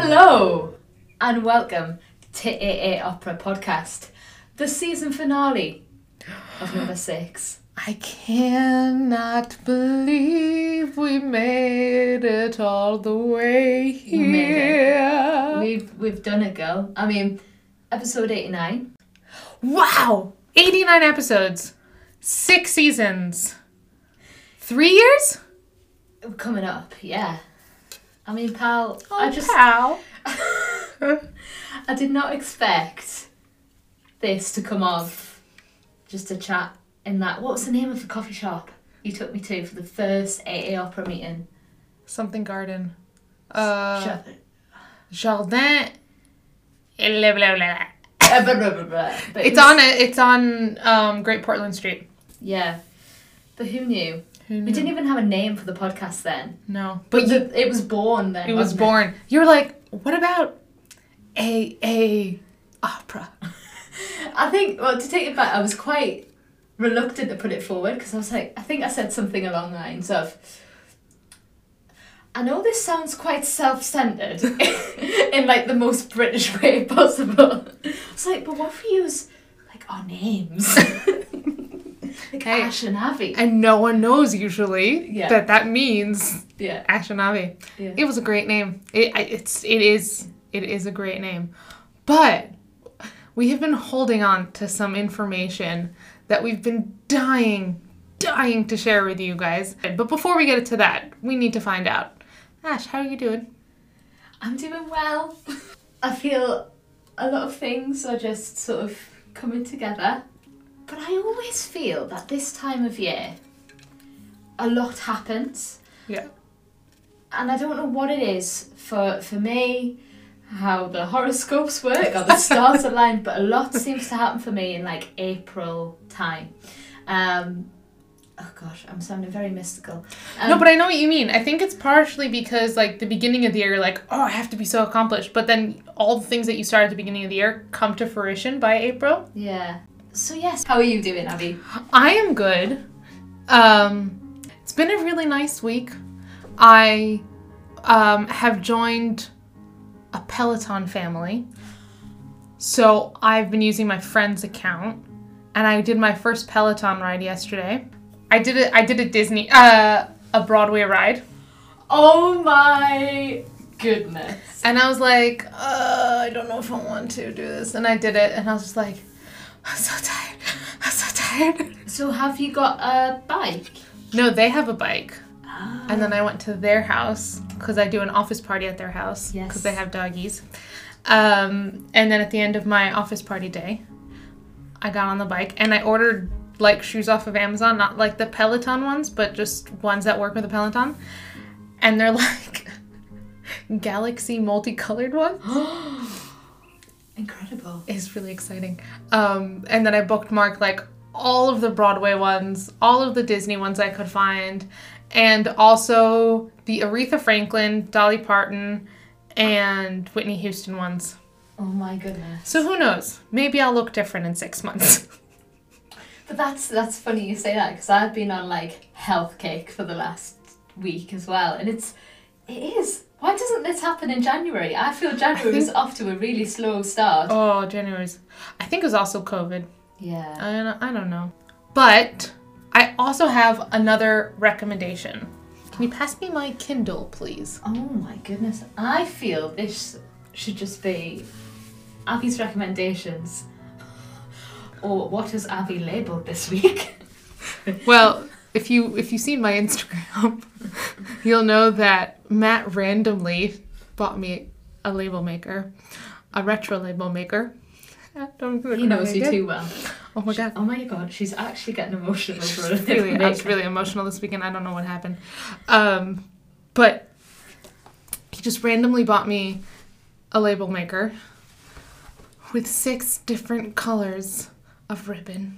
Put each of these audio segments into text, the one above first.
Hello and welcome to AA Opera Podcast, the season finale of number 6. I cannot believe we made it all the way here. We've done it, girl. I mean, episode 89. Wow! 89 episodes. 6 seasons. 3 years? Coming up, yeah. I mean, pal, Pal. I did not expect this to come off just a chat in that. What was the name of the coffee shop you took me to for the first AA Opera meeting? Something garden. Jardin. Jardin. But It's on Great Portland Street. Yeah. But who knew? Who knew? We didn't even have a name for the podcast then. No. But it was born then. It was born. You were like, what about AA Opera? I think, well, to take it back, I was quite reluctant to put it forward because I was like, I think I said something along the lines of, I know this sounds quite self-centered in like the most British way possible. I was like, but what if we use like our names? Like Hey, Ash and Avi. And no one knows usually that means Yeah. Ash and Avi. Yeah. It was a great name. It is a great name. But we have been holding on to some information that we've been dying to share with you guys. But before we get to that, we need to find out. Ash, how are you doing? I'm doing well. I feel a lot of things are just sort of coming together. But I always feel that this time of year, a lot happens. Yeah. And I don't know what it is for me, how the horoscopes work or the stars align, but a lot seems to happen for me in like April time. Oh gosh, I'm sounding very mystical. No, but I know what you mean. I think it's partially because like the beginning of the year, you're like, oh, I have to be so accomplished. But then all the things that you start at the beginning of the year come to fruition by April. Yeah. So yes, how are you doing, Abby? I am good. It's been a really nice week. I have joined a Peloton family. So I've been using my friend's account, and I did my first Peloton ride yesterday. I did a Disney, a Broadway ride. Oh my goodness. And I was like, I don't know if I want to do this. And I did it, and I was just like, I'm so tired. So have you got a bike? No, they have a bike. Oh. And then I went to their house because I do an office party at their house Yes. because they have doggies. And then at the end of my office party day, I got on the bike and I ordered like shoes off of Amazon, not like the Peloton ones, but just ones that work with the Peloton. And they're like galaxy multicolored ones. Incredible. It's really exciting. And then I bookmarked like all of the Broadway ones, all of the Disney ones I could find, and also the Aretha Franklin, Dolly Parton, and Whitney Houston ones. Oh my goodness. So who knows? Maybe I'll look different in 6 months. But that's funny you say that because I've been on like health kick for the last week as well, and it is. Why doesn't this happen in January? I feel January is off to a really slow start. Oh, January's. I think it was also COVID. Yeah. I don't know. But I also have another recommendation. Can you pass me my Kindle, please? Oh my goodness. I feel this should just be Abby's recommendations. Or what has Abby labelled this week? Well, if you've seen my Instagram, you'll know that Matt randomly bought me a label maker, a retro label maker. He knows you too well. Oh my god. Oh my god, she's actually getting emotional over it. I was really emotional this weekend. I don't know what happened. But he just randomly bought me a label maker with 6 different colors of ribbon.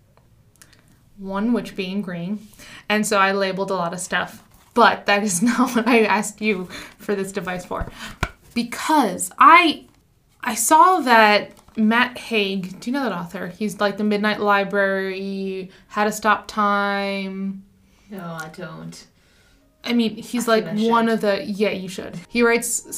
One which being green. And so I labeled a lot of stuff. But that is not what I asked you for this device for. Because I saw that Matt Haig, do you know that author? He's like the Midnight Library, How to Stop Time. No, I don't. I mean, he's like one of the... Yeah, you should. He writes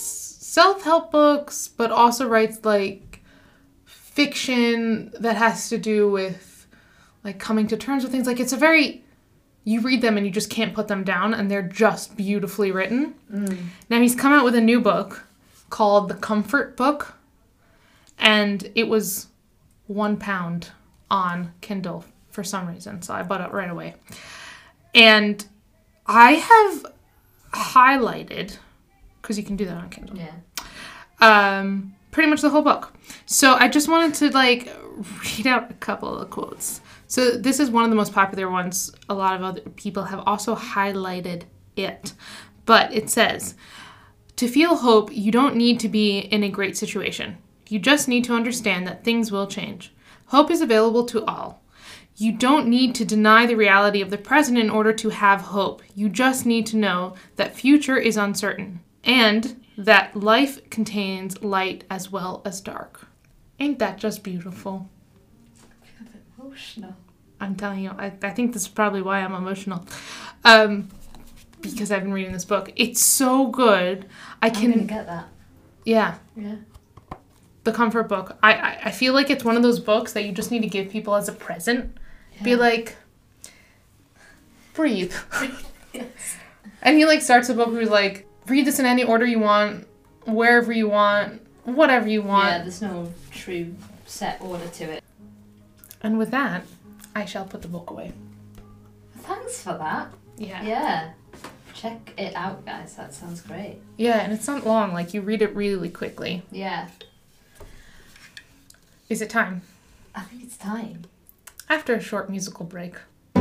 self-help books, but also writes like fiction that has to do with like coming to terms with things. Like it's a very, you read them and you just can't put them down, and they're just beautifully written. Now he's come out with a new book called The Comfort Book, and it was £1 on Kindle for some reason, so I bought it right away. And I have highlighted, because you can do that on Kindle. Pretty much the whole book. So I just wanted to like read out a couple of quotes. So this is one of the most popular ones. A lot of other people have also highlighted it. But it says, to feel hope, you don't need to be in a great situation. You just need to understand that things will change. Hope is available to all. You don't need to deny the reality of the present in order to have hope. You just need to know that future is uncertain and that life contains light as well as dark. Ain't that just beautiful? I feel a bit emotional. I'm telling you, I think this is probably why I'm emotional. Because I've been reading this book. It's so good. I'm going to get that. Yeah. Yeah. The Comfort Book. I feel like it's one of those books that you just need to give people as a present. Yeah. Be like, breathe. Yes. And he like starts the book with like, read this in any order you want, wherever you want, whatever you want. Yeah, there's no true set order to it. And with that, I shall put the book away. Thanks for that. Yeah. Yeah. Check it out, guys. That sounds great. Yeah, and it's not long. Like, you read it really quickly. Yeah. Is it time? I think it's time. After a short musical break.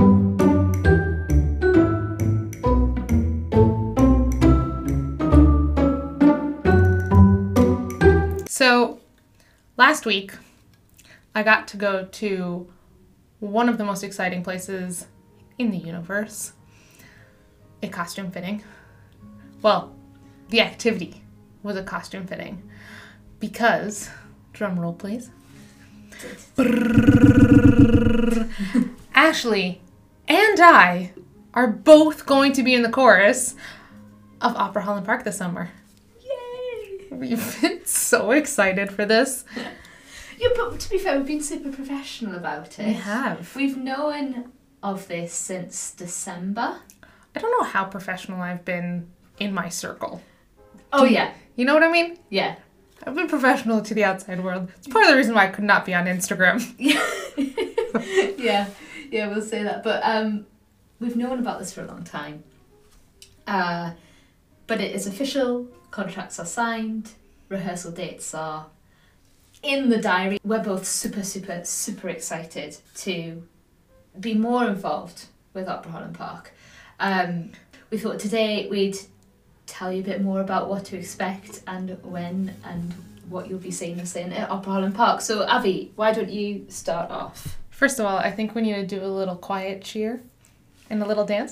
So, last week, I got to go to one of the most exciting places in the universe. A costume fitting. Well, the activity was a costume fitting. Because, drum roll please. Ashley and I are both going to be in the chorus of Opera Holland Park this summer. Yay! We've been so excited for this. Yeah, but to be fair, we've been super professional about it. We have. We've known of this since December. I don't know how professional I've been in my circle. Oh, yeah. You know what I mean? Yeah. I've been professional to the outside world. It's part of the reason why I could not be on Instagram. Yeah, we'll say that. But we've known about this for a long time. But it is official. Contracts are signed. Rehearsal dates are in the diary. We're both super, super, super excited to be more involved with Opera Holland Park. We thought today we'd tell you a bit more about what to expect and when and what you'll be seeing us in at Opera Holland Park. So, Avi, why don't you start off? First of all, I think we need to do a little quiet cheer and a little dance.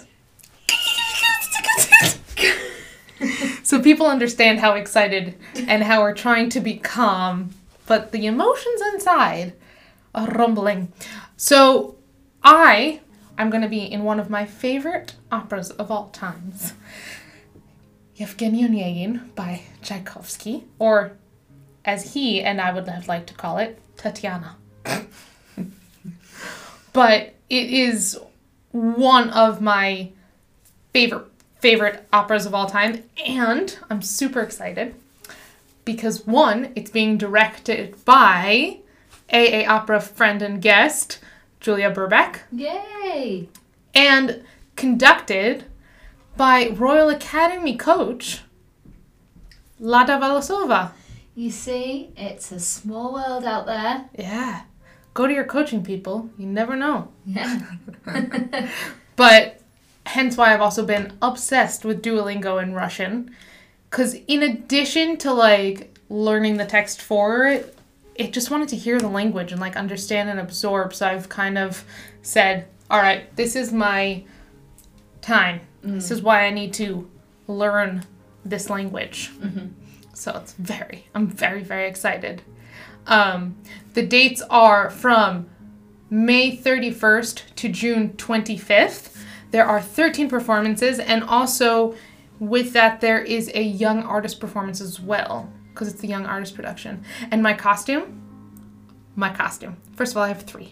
So people understand how excited and how we're trying to be calm, but the emotions inside are rumbling. So I'm going to be in one of my favorite operas of all times. Yevgeny Onegin by Tchaikovsky, or as he and I would have liked to call it, Tatiana. But it is one of my favorite operas of all time, and I'm super excited because one, it's being directed by AA Opera friend and guest Julia Burbeck. Yay! And conducted by Royal Academy coach Lada Valosova. You see, it's a small world out there. Yeah. Go to your coaching people. You never know. Yeah. But hence why I've also been obsessed with Duolingo in Russian. Because in addition to, like, learning the text for it, it just wanted to hear the language and, like, understand and absorb. So I've kind of said, all right, this is my time. This is why I need to learn this language. Mm-hmm. So I'm very, very excited. The dates are from May 31st to June 25th. There are 13 performances, and also with that there is a young artist performance as well. because it's the Young Artist production. And my costume. First of all, I have 3.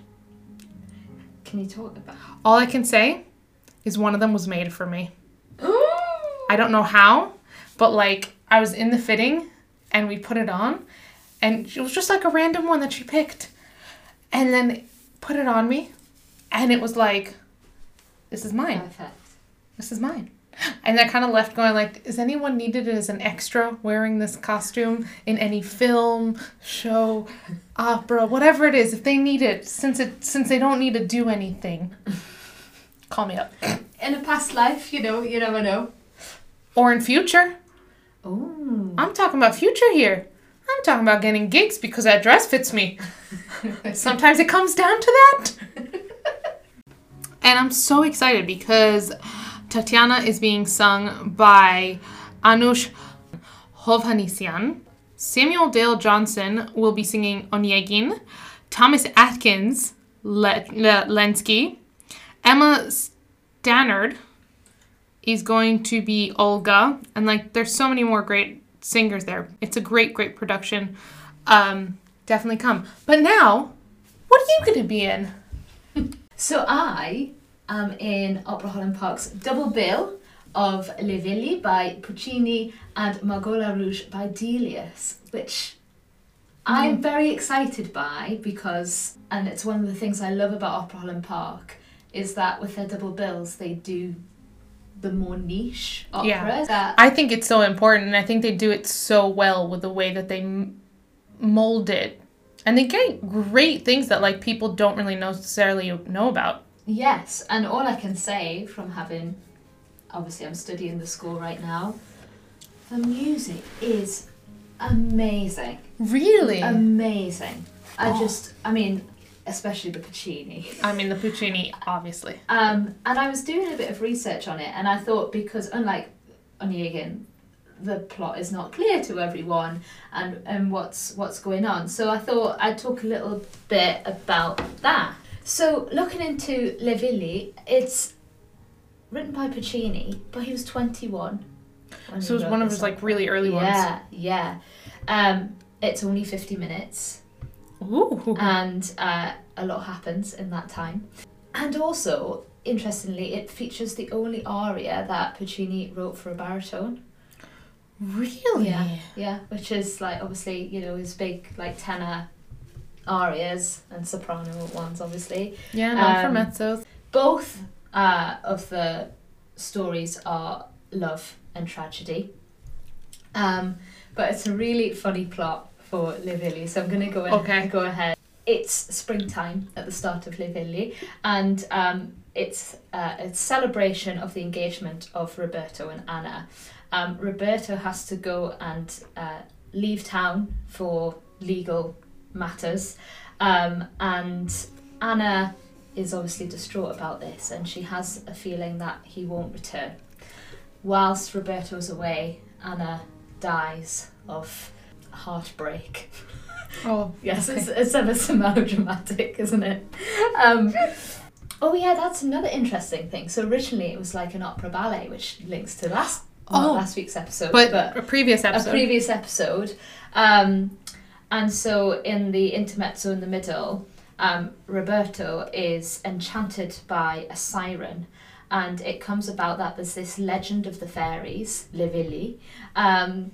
Can you talk about? All I can say is one of them was made for me. Ooh. I don't know how, but like I was in the fitting and we put it on and it was just like a random one that she picked and then put it on me and it was like, this is mine. Perfect. This is mine. And I kind of left going like, is anyone needed as an extra wearing this costume in any film, show, opera, whatever it is, if they need it, since they don't need to do anything, call me up. In a past life, you never know. Or in future. Oh. I'm talking about future here. I'm talking about getting gigs because that dress fits me. Sometimes it comes down to that. And I'm so excited because Tatiana is being sung by Anush Hovhannisyan. Samuel Dale Johnson will be singing Onegin. Thomas Atkins Lenski. Emma Stannard is going to be Olga. And like there's so many more great singers there. It's a great production. Definitely come. But now, what are you going to be in? So I am in Opera Holland Park's double bill of Le Villi by Puccini and Margot Rouge by Delius, which I'm very excited by because, and it's one of the things I love about Opera Holland Park, is that with their double bills they do the more niche operas. Yeah. I think it's so important and I think they do it so well with the way that they mold it. And they get great things that like people don't really necessarily know about. Yes, and all I can say from having, obviously I'm studying the score right now, the music is amazing. Really? Amazing. I mean, especially the Puccini. I mean, the Puccini, obviously. And I was doing a bit of research on it and I thought because unlike Onegin, the plot is not clear to everyone and what's going on. So I thought I'd talk a little bit about that. So looking into Le Villi, it's written by Puccini, but he was 21. So it was one of his like really early ones. Yeah. It's only 50 minutes. Ooh. And a lot happens in that time. And also, interestingly, it features the only aria that Puccini wrote for a baritone. Really? Yeah, which is like obviously, his big like tenor arias and soprano ones obviously. Yeah, not for mezzos. Both of the stories are love and tragedy. But it's a really funny plot for Le Villi, so I'm going to go ahead. It's springtime at the start of Le Villi, and it's a celebration of the engagement of Roberto and Anna. Roberto has to go and leave town for legal matters, and Anna is obviously distraught about this and she has a feeling that he won't return. Whilst Roberto's away, Anna dies of heartbreak. Oh, yes, okay. It's ever so melodramatic, isn't it? Oh yeah, that's another interesting thing. So originally it was like an opera ballet, which links to last week's episode, but a previous episode. And so in the intermezzo in the middle, Roberto is enchanted by a siren, and it comes about that there's this legend of the fairies, Le Villi, and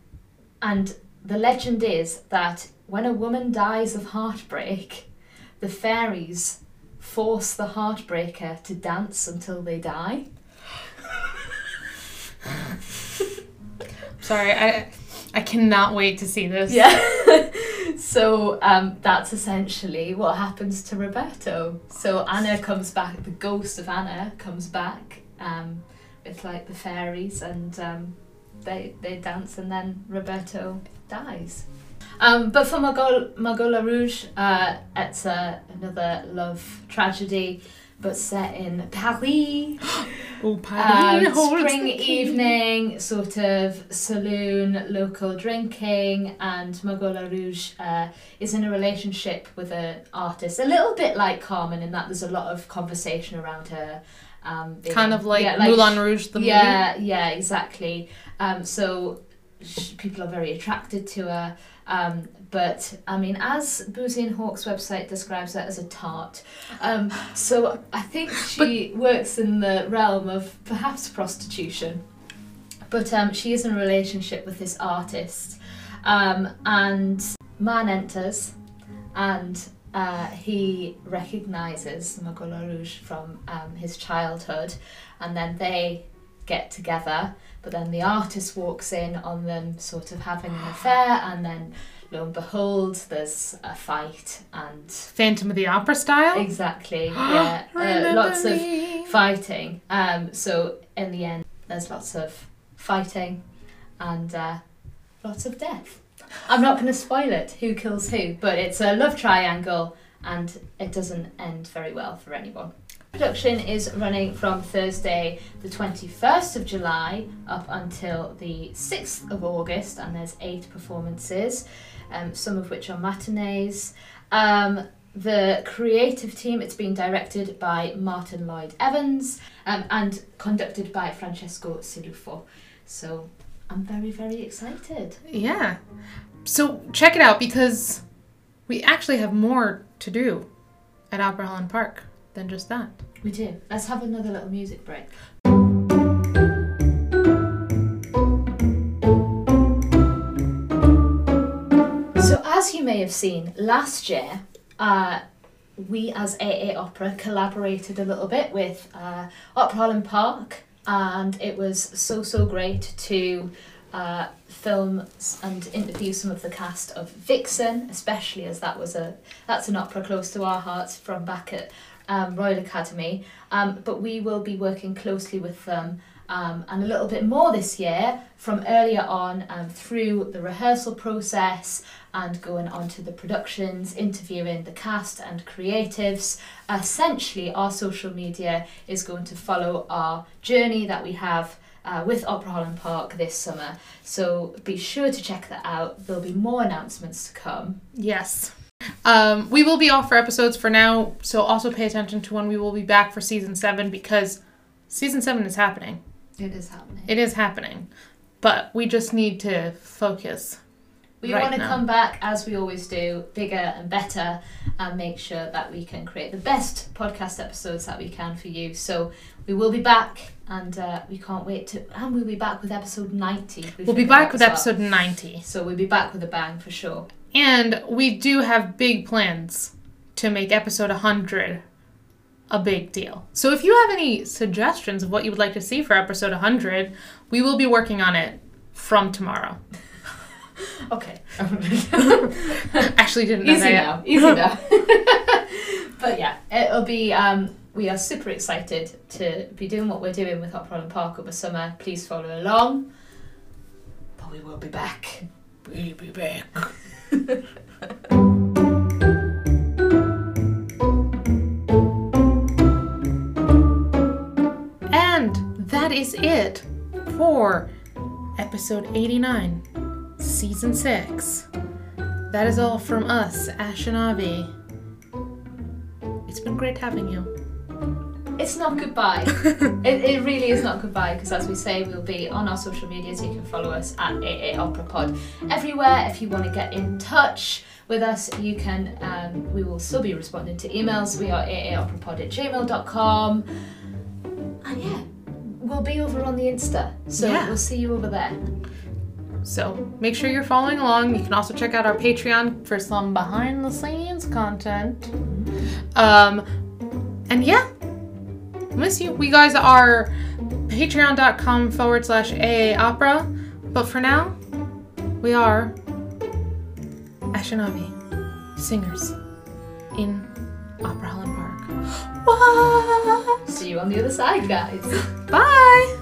the legend is that when a woman dies of heartbreak, the fairies force the heartbreaker to dance until they die. Sorry, I cannot wait to see this. Yeah. So that's essentially what happens to Roberto. So Anna comes back, the ghost of Anna comes back with like the fairies, and they dance, and then Roberto dies. But for Margot Rouge, it's another love tragedy, but set in Paris. Oh, Paris! Spring evening, sort of saloon, local drinking, and Margot Rouge is in a relationship with an artist, a little bit like Carmen in that there's a lot of conversation around her. Kind of like Moulin Rouge, the movie. Yeah, exactly. So people are very attracted to her. But I mean, as Boozy and Hawk's website describes her as a tart. So I think she works in the realm of perhaps prostitution. But she is in a relationship with this artist. And man enters, and he recognises Mago LaRouche from his childhood, and then they get together. But then the artist walks in on them sort of having an affair, and then lo and behold, there's a fight and... Phantom of the Opera style? Exactly, yeah. Lots of fighting. So in the end, there's lots of fighting and lots of death. I'm not going to spoil it, who kills who, but it's a love triangle and it doesn't end very well for anyone. Production is running from Thursday the 21st of July up until the 6th of August, and there's 8 performances, some of which are matinees. The creative team, it's been directed by Martin Lloyd Evans and conducted by Francesco Silufo. So I'm very, very excited. Yeah. So check it out, because we actually have more to do at Opera Holland Park than just that. We do. Let's have another little music break. So as you may have seen, last year we as AA Opera collaborated a little bit with Opera Holland Park, and it was so great to film and interview some of the cast of Vixen, especially as that's an opera close to our hearts from back at Royal Academy. But we will be working closely with them and a little bit more this year from earlier on through the rehearsal process and going on to the productions, interviewing the cast and creatives. Essentially, our social media is going to follow our journey that we have with Opera Holland Park this summer. So be sure to check that out. There'll be more announcements to come. Yes. We will be off for episodes for now, so also pay attention to when we will be back for season 7, because season 7 is happening. It is happening. It is happening. But we just need to focus. We want to come back, as we always do, bigger and better, and make sure that we can create the best podcast episodes that we can for you. So we will be back, and we can't wait to... And we'll be back with episode 90. We'll be back with episode 90. So we'll be back with a bang for sure. And we do have big plans to make episode 100 a big deal. So if you have any suggestions of what you would like to see for episode 100, we will be working on it from tomorrow. Okay. Actually didn't know that yet. Easy now. But yeah, it'll be... we are super excited to be doing what we're doing with Opera Holland Park over summer. Please follow along. But we will be back. We'll be back. And that is it for episode 89, season 6. That is all from us, Ash and Avi. It's been great having you. It's not goodbye. it really is not goodbye, because as we say, we'll be on our social media, so you can follow us at AA Opera Pod everywhere. If you want to get in touch with us, you can. We will still be responding to emails. We are aaoperapod@gmail.com. And yeah, we'll be over on the Insta, so we'll see you over there. So make sure you're following along. You can also check out our Patreon for some behind the scenes content. And yeah, miss you. We guys are patreon.com/AA Opera. But for now, we are Ash and Avi, singers in Opera Holland Park. See you on the other side, guys. Bye!